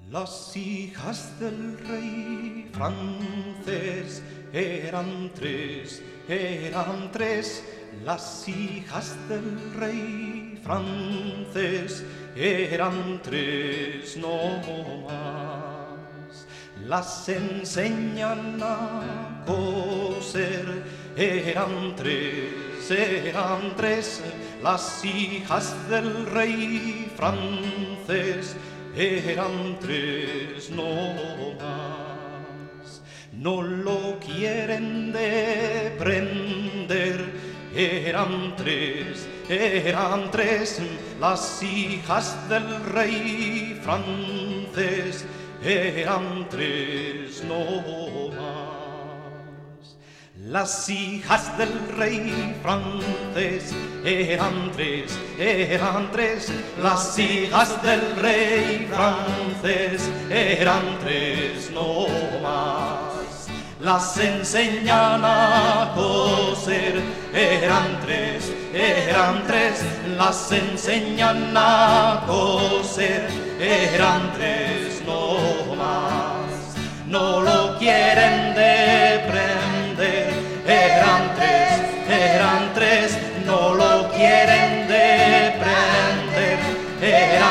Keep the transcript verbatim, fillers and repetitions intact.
Las hijas del rey francés eran tres, eran tres. Las hijas del rey francés eran tres, no más. Las enseñan a coser, eran tres, eran tres. Las hijas del rey francés eran tres, no más. No lo quieren deprender, eran tres, eran tres. Las hijas del rey francés eran tres, no más. Las hijas del rey francés eran tres, eran tres. Las hijas del rey francés eran tres, no más. Las enseñan a coser, eran tres, eran tres. Las enseñan a coser, eran tres, no más. No lo quieren deprender, eran tres, eran tres. No lo quieren deprender, eran